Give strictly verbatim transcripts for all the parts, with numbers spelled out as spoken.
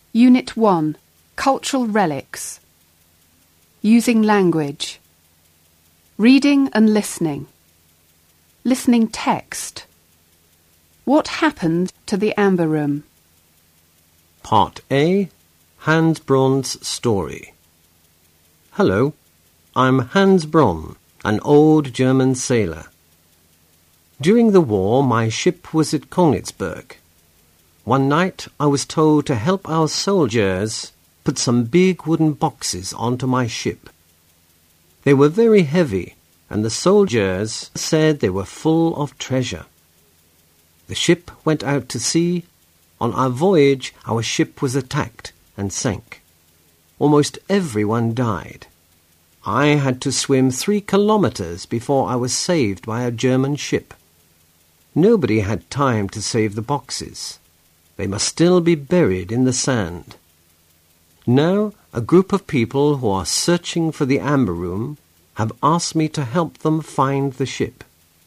Unit one. Cultural Relics. Using language. Reading and listening. Listening text. What happened to the Amber Room? Part A. Hans Braun's story. Hello, I'm Hans Braun, an old German sailor. During the war, my ship was at Königsberg. One night, I was told to help our soldiers put some big wooden boxes onto my ship. They were very heavy, and the soldiers said they were full of treasure. The ship went out to sea. On our voyage, our ship was attacked and sank. Almost everyone died. I had to swim three kilometers before I was saved by a German ship. Nobody had time to save the boxes. They must still be buried in the sand. Now, a group of people who are searching for the Amber Room have asked me to help them find the ship.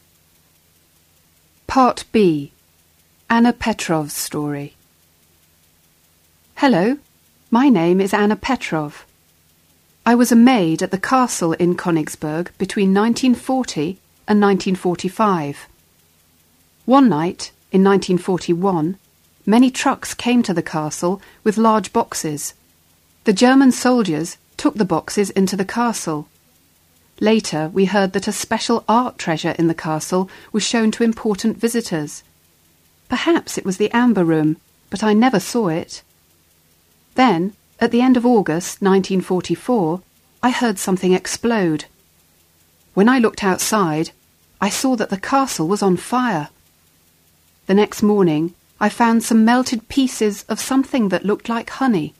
Part B. Anna Petrov's story. Hello, my name is Anna Petrov. I was a maid at the castle in Königsberg between nineteen forty and nineteen forty-five. One night, in nineteen forty-one, many trucks came to the castle with large boxes. The German soldiers took the boxes into the castle. Later, we heard that a special art treasure in the castle was shown to important visitors. Perhaps it was the Amber Room, but I never saw it. Then, at the end of August nineteen forty-four, I heard something explode. When I looked outside, I saw that the castle was on fire. The next morning, I found some melted pieces of something that looked like honey.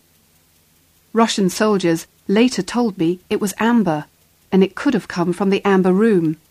Russian soldiers later told me it was amber, and it could have come from the Amber Room.